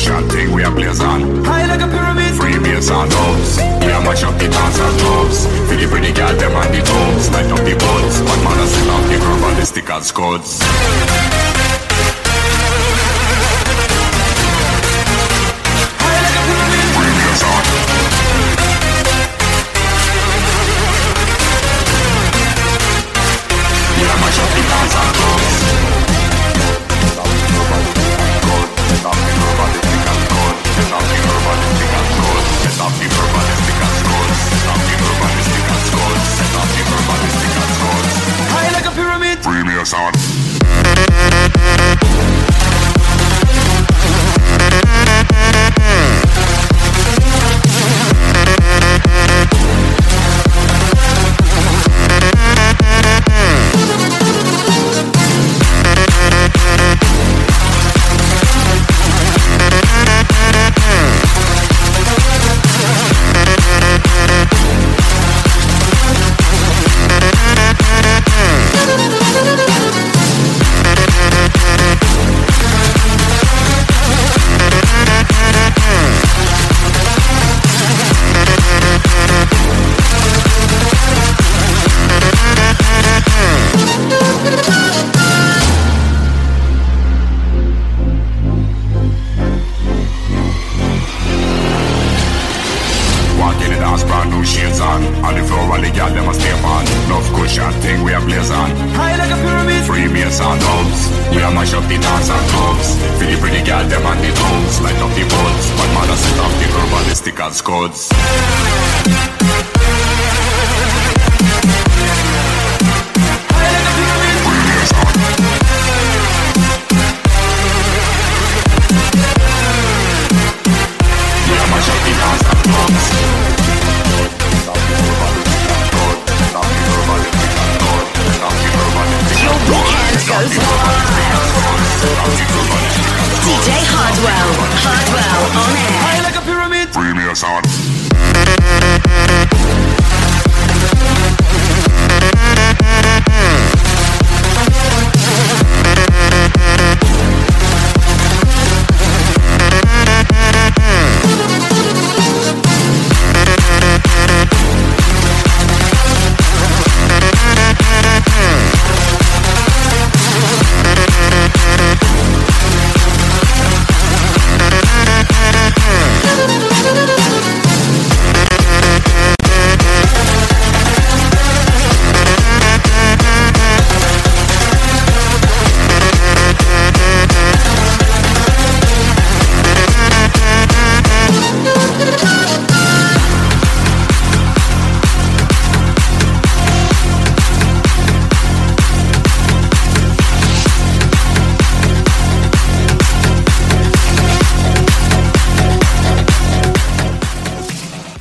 cushion thing we a blaze on. High like a pyramid. Free bass and drums. We a mash up the dance and clubs. For the pretty girl them and the tones. Light up the buds. One man a sell off the verbalistic and scuds. High like a pyramid. Free bass on. We a mash up the dance and clubs. High like a pyramid. Premier sound. Shades on the floor while the girl them a stay on. Love cushion thing we a blaze on. High like a pyramid. Free bass and drums. We a mash up the dance and clubs. For the pretty girl them and the tones. Light up the buds. One man a set off the verbalistic and scuds.